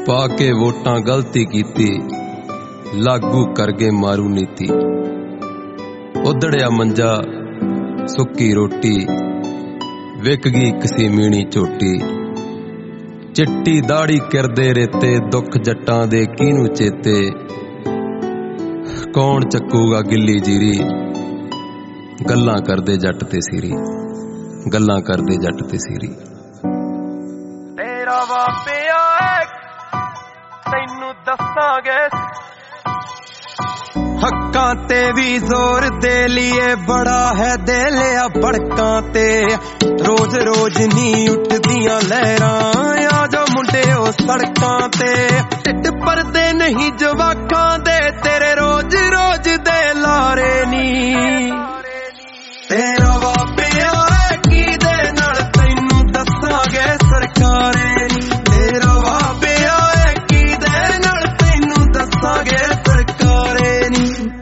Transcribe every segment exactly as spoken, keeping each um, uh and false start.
पा के वोटां गलती कीती, लागू कर गए मारू नीति। उधड़िया मंजा सुक्की रोटी, विक गई किसी मीणी झोटी। चिट्टी दाड़ी करदे रेते, दुख जट्टां दे किनू चेते। कौन चक्कूगा गिल्ली जीरी, गल्लां करदे जट ते सीरी, गल्लां करदे जट ते सीरी। तेरा बापिया तैनू दसांगे हक्कां ते भी जोर दे लिए, बड़ा है दे लिया भड़कां ते। रोज रोज नी उठदियां लहरां, आ जो मुंडे ओ सड़कां ते। ढिड परदे नहीं जवाकां दे, तेरे रोज रोज दे लारे नी। तेरा बापिया की दे नाल तैनू दसांगे सरकारे नी। तेरा बापिया की दे नाल तैनू दसांगे सरकारे नी।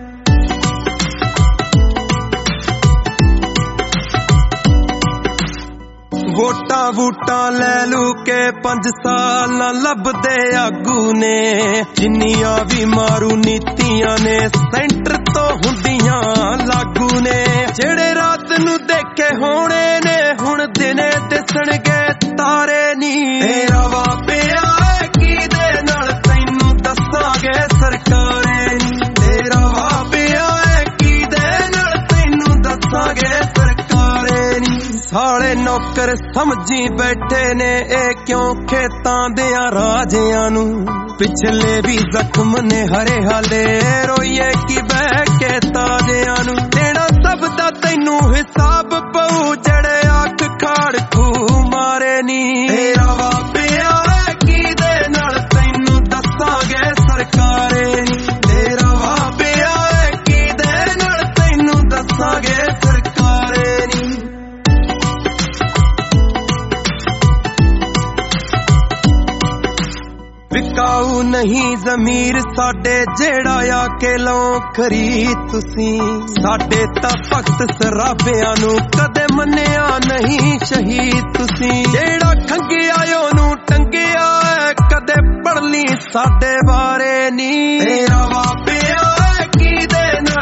वोटा वोटा ले लू के पंज साल न लभदे आगू ने। जिन्नियां भी मारू नीतियां ने, सेंटर तो हुंदियां लागू ने। जेड़े रात नू देखे होने ने, हुण दिने दिसणगे तारे नी। तेरा बापिया की दे नाल तैनू दसांगे सरकारे नी। तेरा बापिया की दे नाल तैनू दसांगे सरकारे नी। साले नौकर समझी बैठे ने, ए क्यों खेतां दियां राजियां नू। पिछले भी जख्म ने हरे हाले, रोइए की बह के ताजियां नू। देना सब दा तैनू हिसाब पऊ, जड़े आख खाड़ खू मारे नी। तेरा बापिया की दे नाल तैनू दसांगे सरकारे नी। तेरा बापिया की दे नाल तैनू दसांगे सरकारे नी। विकाऊ नहीं जमीर साडे, जेड़ा आके लो खरीद तुसी। साडे तां भगत सराबियां नू कदे मन्निया नहीं शहीद तुसी। जेड़ा खंगिया ओनू टंगिया, कदे पढ़ ली साडे बारे नी। तेरा बापिया की दे